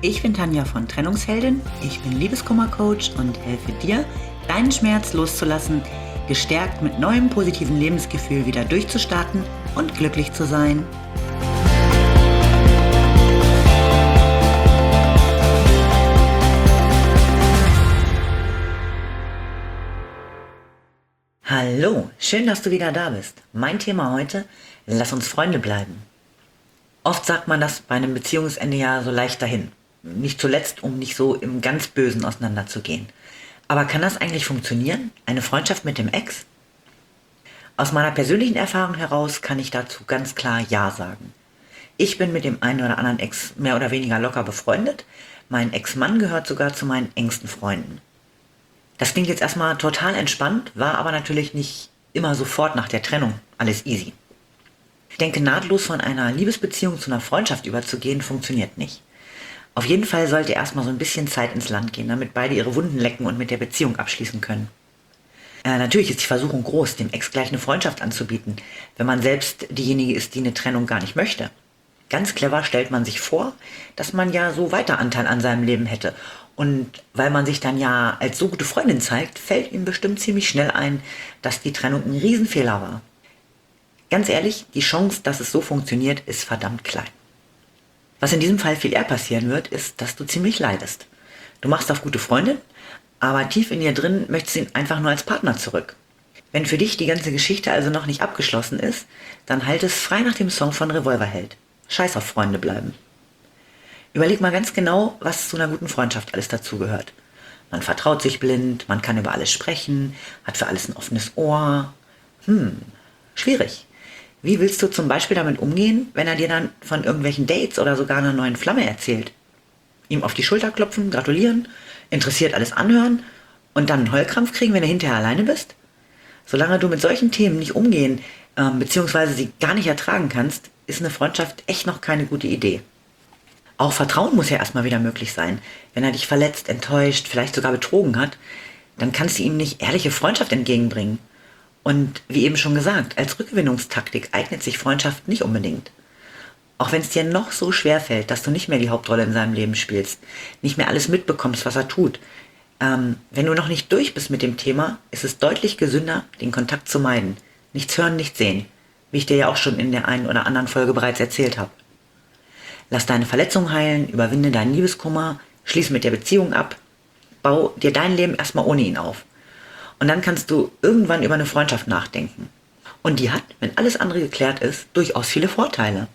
Ich bin Tanja von Trennungsheldin, ich bin Liebeskummer-Coach und helfe dir, deinen Schmerz loszulassen, gestärkt mit neuem positiven Lebensgefühl wieder durchzustarten und glücklich zu sein. Hallo, schön, dass du wieder da bist. Mein Thema heute: Lass uns Freunde bleiben. Oft sagt man das bei einem Beziehungsende ja so leicht dahin. Nicht zuletzt, um nicht so im ganz Bösen auseinanderzugehen. Aber kann das eigentlich funktionieren? Eine Freundschaft mit dem Ex? Aus meiner persönlichen Erfahrung heraus kann ich dazu ganz klar Ja sagen. Ich bin mit dem einen oder anderen Ex mehr oder weniger locker befreundet. Mein Ex-Mann gehört sogar zu meinen engsten Freunden. Das klingt jetzt erstmal total entspannt, war aber natürlich nicht immer sofort nach der Trennung alles easy. Ich denke, nahtlos von einer Liebesbeziehung zu einer Freundschaft überzugehen, funktioniert nicht. Auf jeden Fall sollte erstmal so ein bisschen Zeit ins Land gehen, damit beide ihre Wunden lecken und mit der Beziehung abschließen können. Natürlich ist die Versuchung groß, dem Ex gleich eine Freundschaft anzubieten, wenn man selbst diejenige ist, die eine Trennung gar nicht möchte. Ganz clever stellt man sich vor, dass man ja so weiter Anteil an seinem Leben hätte. Und weil man sich dann ja als so gute Freundin zeigt, fällt ihm bestimmt ziemlich schnell ein, dass die Trennung ein Riesenfehler war. Ganz ehrlich, die Chance, dass es so funktioniert, ist verdammt klein. Was in diesem Fall viel eher passieren wird, ist, dass du ziemlich leidest. Du machst auf gute Freundin, aber tief in dir drin möchtest du ihn einfach nur als Partner zurück. Wenn für dich die ganze Geschichte also noch nicht abgeschlossen ist, dann halt es frei nach dem Song von Revolverheld. Scheiß auf Freunde bleiben. Überleg mal ganz genau, was zu einer guten Freundschaft alles dazugehört. Man vertraut sich blind, man kann über alles sprechen, hat für alles ein offenes Ohr. Schwierig. Wie willst du zum Beispiel damit umgehen, wenn er dir dann von irgendwelchen Dates oder sogar einer neuen Flamme erzählt? Ihm auf die Schulter klopfen, gratulieren, interessiert alles anhören und dann einen Heulkrampf kriegen, wenn du hinterher alleine bist? Solange du mit solchen Themen nicht umgehen, beziehungsweise sie gar nicht ertragen kannst, ist eine Freundschaft echt noch keine gute Idee. Auch Vertrauen muss ja erstmal wieder möglich sein. Wenn er dich verletzt, enttäuscht, vielleicht sogar betrogen hat, dann kannst du ihm nicht ehrliche Freundschaft entgegenbringen. Und wie eben schon gesagt, als Rückgewinnungstaktik eignet sich Freundschaft nicht unbedingt. Auch wenn es dir noch so schwer fällt, dass du nicht mehr die Hauptrolle in seinem Leben spielst, nicht mehr alles mitbekommst, was er tut. Wenn du noch nicht durch bist mit dem Thema, ist es deutlich gesünder, den Kontakt zu meiden. Nichts hören, nichts sehen. Wie ich dir ja auch schon in der einen oder anderen Folge bereits erzählt habe. Lass deine Verletzung heilen, überwinde deinen Liebeskummer, schließ mit der Beziehung ab, bau dir dein Leben erstmal ohne ihn auf. Und dann kannst du irgendwann über eine Freundschaft nachdenken. Und die hat, wenn alles andere geklärt ist, durchaus viele Vorteile.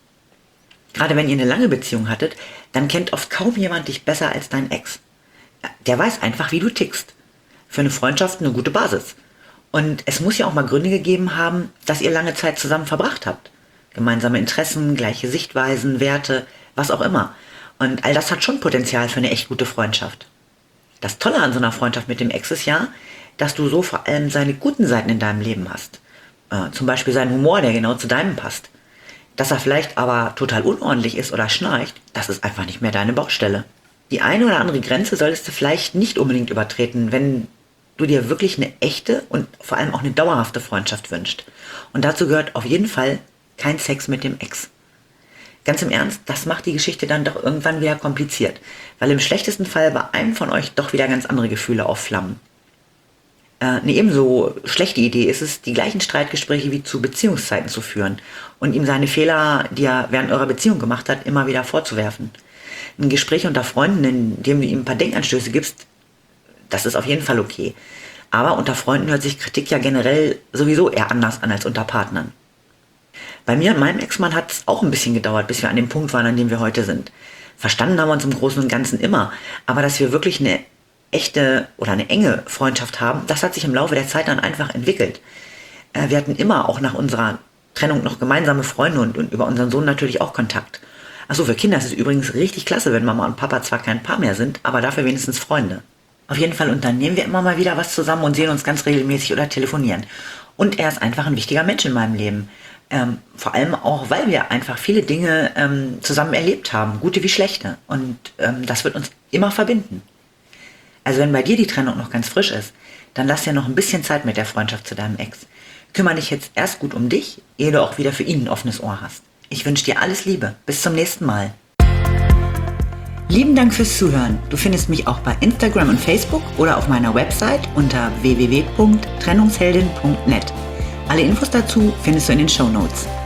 Gerade wenn ihr eine lange Beziehung hattet, dann kennt oft kaum jemand dich besser als dein Ex. Der weiß einfach, wie du tickst. Für eine Freundschaft eine gute Basis. Und es muss ja auch mal Gründe gegeben haben, dass ihr lange Zeit zusammen verbracht habt. Gemeinsame Interessen, gleiche Sichtweisen, Werte, was auch immer. Und all das hat schon Potenzial für eine echt gute Freundschaft. Das Tolle an so einer Freundschaft mit dem Ex ist ja, dass du so vor allem seine guten Seiten in deinem Leben hast. Zum Beispiel seinen Humor, der genau zu deinem passt. Dass er vielleicht aber total unordentlich ist oder schnarcht, das ist einfach nicht mehr deine Baustelle. Die eine oder andere Grenze solltest du vielleicht nicht unbedingt übertreten, wenn du dir wirklich eine echte und vor allem auch eine dauerhafte Freundschaft wünschst. Und dazu gehört auf jeden Fall kein Sex mit dem Ex. Ganz im Ernst, das macht die Geschichte dann doch irgendwann wieder kompliziert, weil im schlechtesten Fall bei einem von euch doch wieder ganz andere Gefühle aufflammen. Eine ebenso schlechte Idee ist es, die gleichen Streitgespräche wie zu Beziehungszeiten zu führen und ihm seine Fehler, die er während eurer Beziehung gemacht hat, immer wieder vorzuwerfen. Ein Gespräch unter Freunden, in dem du ihm ein paar Denkanstöße gibst, das ist auf jeden Fall okay. Aber unter Freunden hört sich Kritik ja generell sowieso eher anders an als unter Partnern. Bei mir und meinem Ex-Mann hat es auch ein bisschen gedauert, bis wir an dem Punkt waren, an dem wir heute sind. Verstanden haben wir uns im Großen und Ganzen immer, aber dass wir wirklich eine echte oder eine enge Freundschaft haben, das hat sich im Laufe der Zeit dann einfach entwickelt. Wir hatten immer auch nach unserer Trennung noch gemeinsame Freunde und über unseren Sohn natürlich auch Kontakt. Achso, für Kinder ist es übrigens richtig klasse, wenn Mama und Papa zwar kein Paar mehr sind, aber dafür wenigstens Freunde. Auf jeden Fall unternehmen wir immer mal wieder was zusammen und sehen uns ganz regelmäßig oder telefonieren. Und er ist einfach ein wichtiger Mensch in meinem Leben. Vor allem auch, weil wir einfach viele Dinge zusammen erlebt haben, gute wie schlechte. Und das wird uns immer verbinden. Also wenn bei dir die Trennung noch ganz frisch ist, dann lass dir noch ein bisschen Zeit mit der Freundschaft zu deinem Ex. Kümmere dich jetzt erst gut um dich, ehe du auch wieder für ihn ein offenes Ohr hast. Ich wünsche dir alles Liebe. Bis zum nächsten Mal. Lieben Dank fürs Zuhören. Du findest mich auch bei Instagram und Facebook oder auf meiner Website unter www.trennungsheldin.net. Alle Infos dazu findest du in den Shownotes.